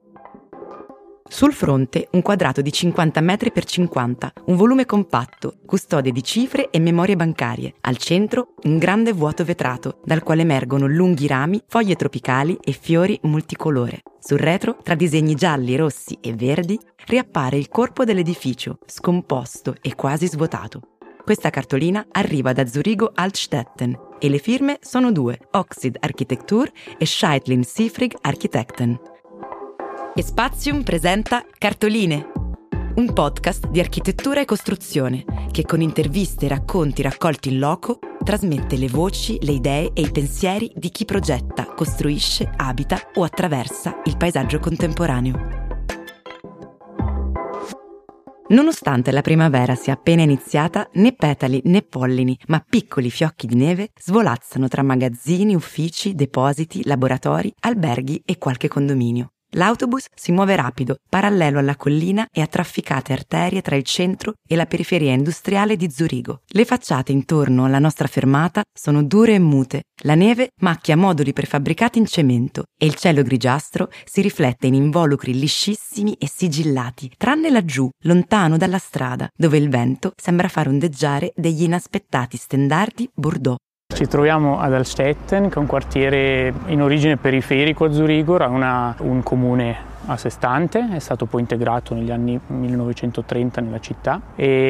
Sul fronte un quadrato di 50 metri per 50, un volume compatto, custode di cifre e memorie bancarie. Al centro un grande vuoto vetrato, dal quale emergono lunghi rami, foglie tropicali e fiori multicolore. Sul retro, tra disegni gialli, rossi e verdi, riappare il corpo dell'edificio, scomposto e quasi svuotato. Questa cartolina arriva da Zurigo Altstetten e le firme sono due, Oxid Architektur e Scheidlin Siefrig Architekten. E Spazium presenta Cartoline, un podcast di architettura e costruzione che con interviste e racconti raccolti in loco trasmette le voci, le idee e i pensieri di chi progetta, costruisce, abita o attraversa il paesaggio contemporaneo. Nonostante la primavera sia appena iniziata, né petali né pollini, ma piccoli fiocchi di neve svolazzano tra magazzini, uffici, depositi, laboratori, alberghi e qualche condominio. L'autobus si muove rapido, parallelo alla collina e a trafficate arterie tra il centro e la periferia industriale di Zurigo. Le facciate intorno alla nostra fermata sono dure e mute. La neve macchia moduli prefabbricati in cemento e il cielo grigiastro si riflette in involucri liscissimi e sigillati, tranne laggiù, lontano dalla strada, dove il vento sembra far ondeggiare degli inaspettati stendardi Bordeaux. Ci troviamo ad Altstetten, che è un quartiere in origine periferico a Zurigo, era un comune a sé stante, è stato poi integrato negli anni 1930 nella città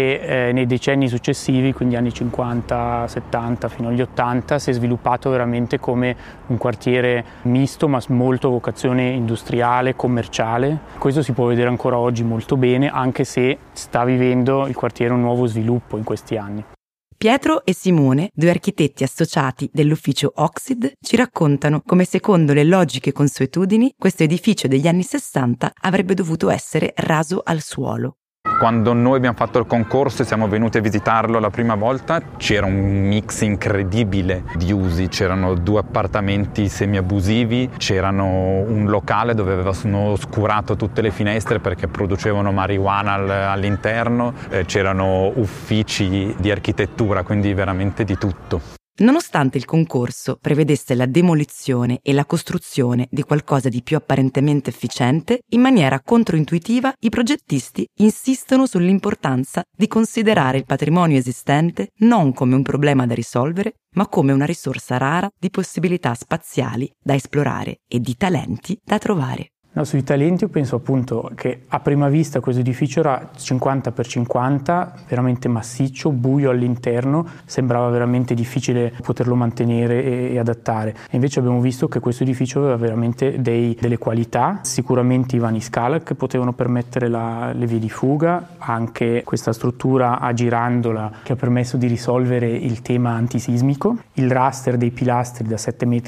e nei decenni successivi, quindi anni 50, 70 fino agli 80, si è sviluppato veramente come un quartiere misto ma molto vocazione industriale, commerciale. Questo si può vedere ancora oggi molto bene, anche se sta vivendo il quartiere un nuovo sviluppo in questi anni. Pietro e Simone, due architetti associati dell'ufficio Oxid, ci raccontano come secondo le logiche consuetudini questo edificio degli anni 60 avrebbe dovuto essere raso al suolo. Quando noi abbiamo fatto il concorso e siamo venuti a visitarlo la prima volta c'era un mix incredibile di usi, c'erano 2 appartamenti semiabusivi, c'erano un locale dove avevano oscurato tutte le finestre perché producevano marijuana all'interno, c'erano uffici di architettura, quindi veramente di tutto. Nonostante il concorso prevedesse la demolizione e la costruzione di qualcosa di più apparentemente efficiente, in maniera controintuitiva i progettisti insistono sull'importanza di considerare il patrimonio esistente non come un problema da risolvere, ma come una risorsa rara di possibilità spaziali da esplorare e di talenti da trovare. No, sui talenti io penso appunto che a prima vista questo edificio era 50 per 50, veramente massiccio, buio all'interno, sembrava veramente difficile poterlo mantenere e adattare. E invece abbiamo visto che questo edificio aveva veramente delle qualità, sicuramente i vani scala che potevano permettere le vie di fuga, anche questa struttura aggirandola che ha permesso di risolvere il tema antisismico, il raster dei pilastri da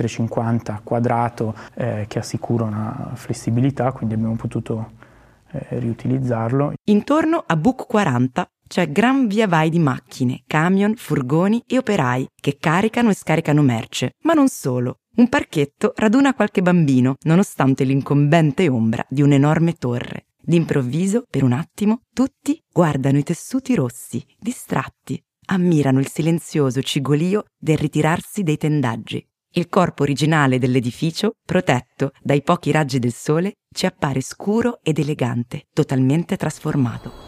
7,50 m quadrato che assicura una flessibilità, quindi abbiamo potuto riutilizzarlo. Intorno a Buc 40 c'è gran via vai di macchine, camion, furgoni e operai che caricano e scaricano merce. Ma non solo. Un parchetto raduna qualche bambino, nonostante l'incombente ombra di un'enorme torre. D'improvviso, per un attimo, tutti guardano i tessuti rossi, distratti. Ammirano il silenzioso cigolio del ritirarsi dei tendaggi. Il corpo originale dell'edificio, protetto dai pochi raggi del sole, ci appare scuro ed elegante, totalmente trasformato.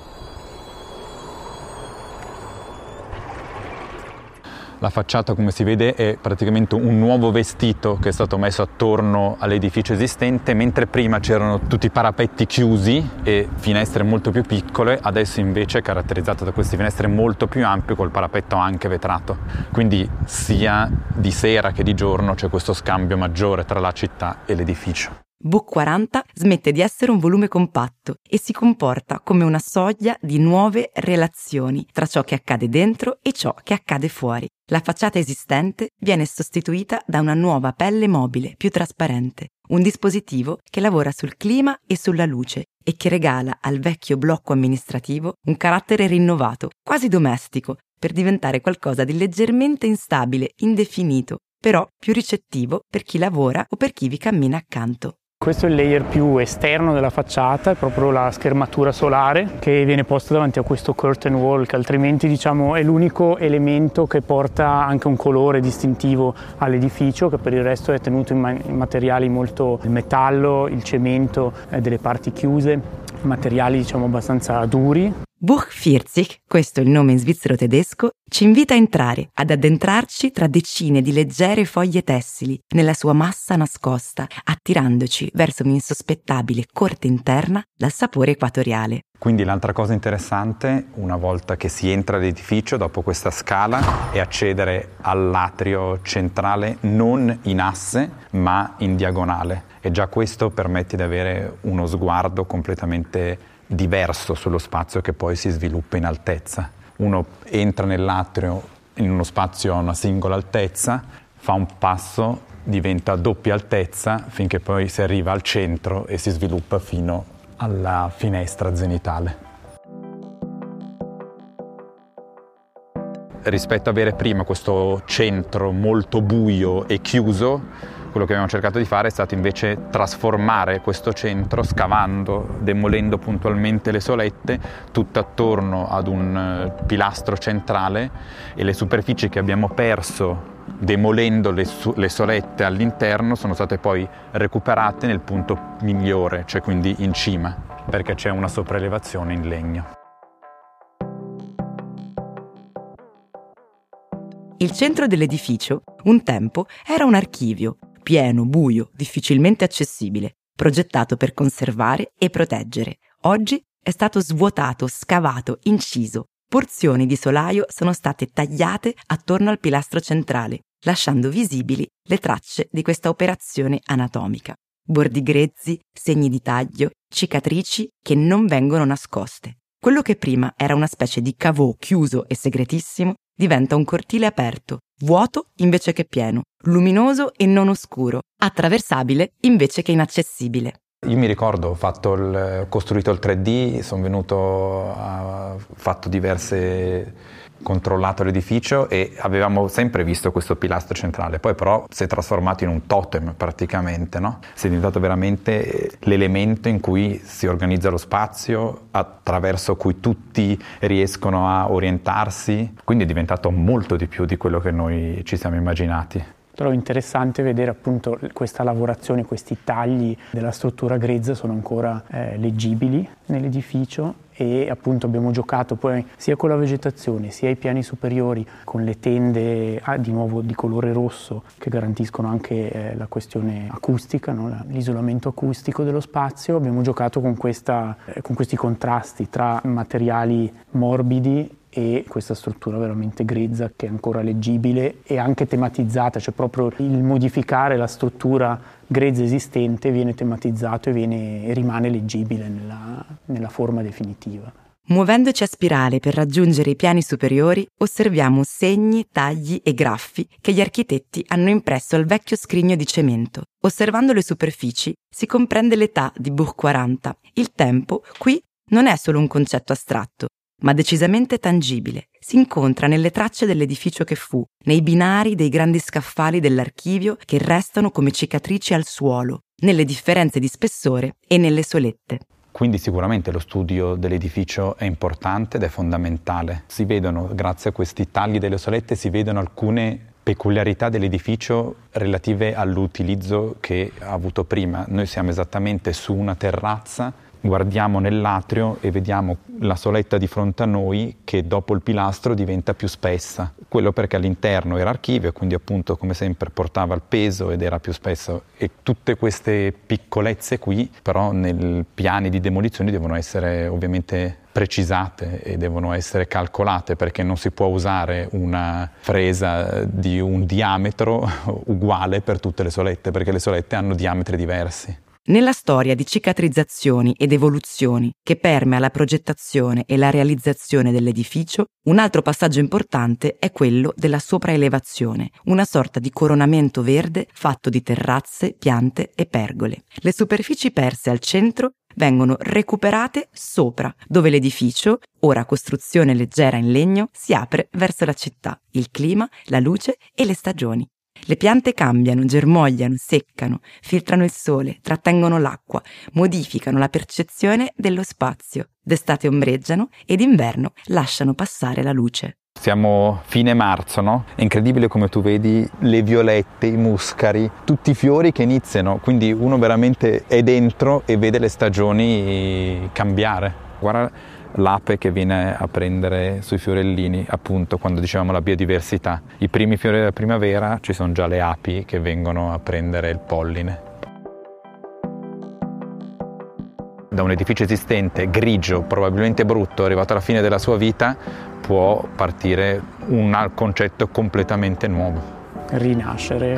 La facciata, come si vede, è praticamente un nuovo vestito che è stato messo attorno all'edificio esistente, mentre prima c'erano tutti i parapetti chiusi e finestre molto più piccole, adesso invece è caratterizzata da queste finestre molto più ampie col parapetto anche vetrato. Quindi sia di sera che di giorno c'è questo scambio maggiore tra la città e l'edificio. Buc 40 smette di essere un volume compatto e si comporta come una soglia di nuove relazioni tra ciò che accade dentro e ciò che accade fuori. La facciata esistente viene sostituita da una nuova pelle mobile, più trasparente, un dispositivo che lavora sul clima e sulla luce e che regala al vecchio blocco amministrativo un carattere rinnovato, quasi domestico, per diventare qualcosa di leggermente instabile, indefinito, però più ricettivo per chi lavora o per chi vi cammina accanto. Questo è il layer più esterno della facciata, è proprio la schermatura solare che viene posta davanti a questo curtain wall, che altrimenti è l'unico elemento che porta anche un colore distintivo all'edificio, che per il resto è tenuto in materiali molto il metallo, il cemento, delle parti chiuse, materiali abbastanza duri. Buch 40, questo è il nome in svizzero tedesco, ci invita a entrare, ad addentrarci tra decine di leggere foglie tessili nella sua massa nascosta, attirandoci verso un'insospettabile corte interna dal sapore equatoriale. Quindi l'altra cosa interessante, una volta che si entra all'edificio, dopo questa scala, è accedere all'atrio centrale non in asse, ma in diagonale. E già questo permette di avere uno sguardo completamente diverso sullo spazio che poi si sviluppa in altezza. Uno entra nell'atrio in uno spazio a una singola altezza, fa un passo, diventa a doppia altezza finché poi si arriva al centro e si sviluppa fino alla finestra zenitale. Rispetto a avere prima questo centro molto buio e chiuso, quello che abbiamo cercato di fare è stato invece trasformare questo centro scavando, demolendo puntualmente le solette, tutto attorno ad un pilastro centrale, e le superfici che abbiamo perso demolendo le solette all'interno sono state poi recuperate nel punto migliore, cioè quindi in cima, perché c'è una sopraelevazione in legno. Il centro dell'edificio, un tempo, era un archivio, pieno, buio, difficilmente accessibile, progettato per conservare e proteggere. Oggi è stato svuotato, scavato, inciso. Porzioni di solaio sono state tagliate attorno al pilastro centrale, lasciando visibili le tracce di questa operazione anatomica. Bordi grezzi, segni di taglio, cicatrici che non vengono nascoste. Quello che prima era una specie di caveau chiuso e segretissimo diventa un cortile aperto, vuoto invece che pieno, luminoso e non oscuro, attraversabile invece che inaccessibile. Io mi ricordo, ho costruito il 3D, sono venuto, ho fatto controllato l'edificio e avevamo sempre visto questo pilastro centrale, poi però si è trasformato in un totem praticamente, no? Si è diventato veramente l'elemento in cui si organizza lo spazio, attraverso cui tutti riescono a orientarsi, quindi è diventato molto di più di quello che noi ci siamo immaginati. Trovo interessante vedere appunto questa lavorazione, questi tagli della struttura grezza sono ancora leggibili nell'edificio, e appunto abbiamo giocato poi sia con la vegetazione sia ai piani superiori con le tende di nuovo di colore rosso che garantiscono anche la questione acustica, no? L'isolamento acustico dello spazio. Abbiamo giocato con questi contrasti tra materiali morbidi e questa struttura veramente grezza che è ancora leggibile e anche tematizzata, cioè proprio il modificare la struttura grezza esistente viene tematizzato e rimane leggibile nella forma definitiva. Muovendoci a spirale per raggiungere i piani superiori, osserviamo segni, tagli e graffi che gli architetti hanno impresso al vecchio scrigno di cemento. Osservando le superfici si comprende l'età di Buch 40. Il tempo qui non è solo un concetto astratto, ma decisamente tangibile. Si incontra nelle tracce dell'edificio che fu, nei binari dei grandi scaffali dell'archivio che restano come cicatrici al suolo, nelle differenze di spessore e nelle solette. Quindi sicuramente lo studio dell'edificio è importante ed è fondamentale. Si vedono, grazie a questi tagli delle solette, si vedono alcune peculiarità dell'edificio relative all'utilizzo che ha avuto prima. Noi siamo esattamente su una terrazza, guardiamo nell'atrio e vediamo la soletta di fronte a noi che dopo il pilastro diventa più spessa. Quello perché all'interno era archivio e quindi appunto come sempre portava il peso ed era più spesso. E tutte queste piccolezze qui però nei piani di demolizione devono essere ovviamente precisate e devono essere calcolate, perché non si può usare una fresa di un diametro uguale per tutte le solette, perché le solette hanno diametri diversi. Nella storia di cicatrizzazioni ed evoluzioni che permea la progettazione e la realizzazione dell'edificio, un altro passaggio importante è quello della sopraelevazione, una sorta di coronamento verde fatto di terrazze, piante e pergole. Le superfici perse al centro vengono recuperate sopra, dove l'edificio, ora costruzione leggera in legno, si apre verso la città, il clima, la luce e le stagioni. Le piante cambiano, germogliano, seccano, filtrano il sole, trattengono l'acqua, modificano la percezione dello spazio. D'estate ombreggiano e d'inverno lasciano passare la luce. Siamo fine marzo, no? È incredibile come tu vedi le violette, i muscari, tutti i fiori che iniziano, quindi uno veramente è dentro e vede le stagioni cambiare. Guarda l'ape che viene a prendere sui fiorellini, appunto, quando dicevamo la biodiversità. I primi fiori della primavera, ci sono già le api che vengono a prendere il polline. Da un edificio esistente, grigio, probabilmente brutto, arrivato alla fine della sua vita, può partire un concetto completamente nuovo. Rinascere.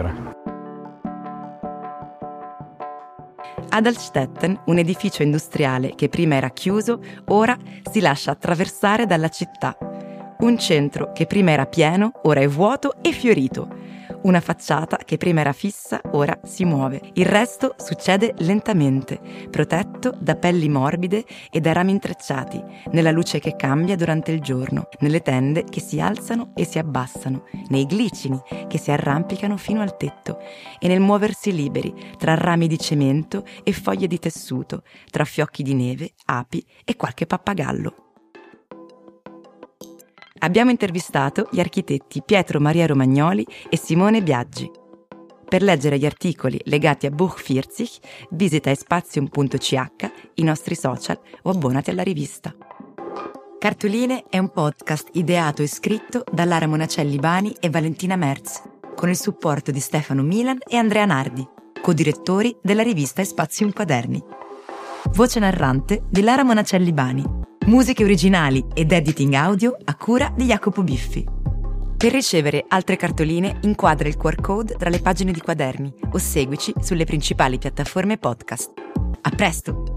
Ad Altstetten, un edificio industriale che prima era chiuso, ora si lascia attraversare dalla città. Un centro che prima era pieno, ora è vuoto e fiorito. Una facciata che prima era fissa, ora si muove. Il resto succede lentamente, protetto da pelli morbide e da rami intrecciati, nella luce che cambia durante il giorno, nelle tende che si alzano e si abbassano, nei glicini che si arrampicano fino al tetto e nel muoversi liberi tra rami di cemento e foglie di tessuto, tra fiocchi di neve, api e qualche pappagallo. Abbiamo intervistato gli architetti Pietro Maria Romagnoli e Simone Biaggi. Per leggere gli articoli legati a Buch 40, visita espazium.ch, i nostri social o abbonati alla rivista. Cartoline è un podcast ideato e scritto da Lara Monacelli Bani e Valentina Merz, con il supporto di Stefano Milan e Andrea Nardi, co-direttori della rivista Espazium Quaderni. Voce narrante di Lara Monacelli Bani. Musiche originali ed editing audio a cura di Jacopo Biffi. Per ricevere altre cartoline inquadra il QR code tra le pagine di Quaderni o seguici sulle principali piattaforme podcast. A presto!